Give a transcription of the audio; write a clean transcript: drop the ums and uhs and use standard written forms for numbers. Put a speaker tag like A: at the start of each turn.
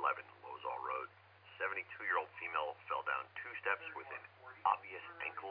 A: Lozall Road. 72-year-old female fell down 2 steps with an obvious ankle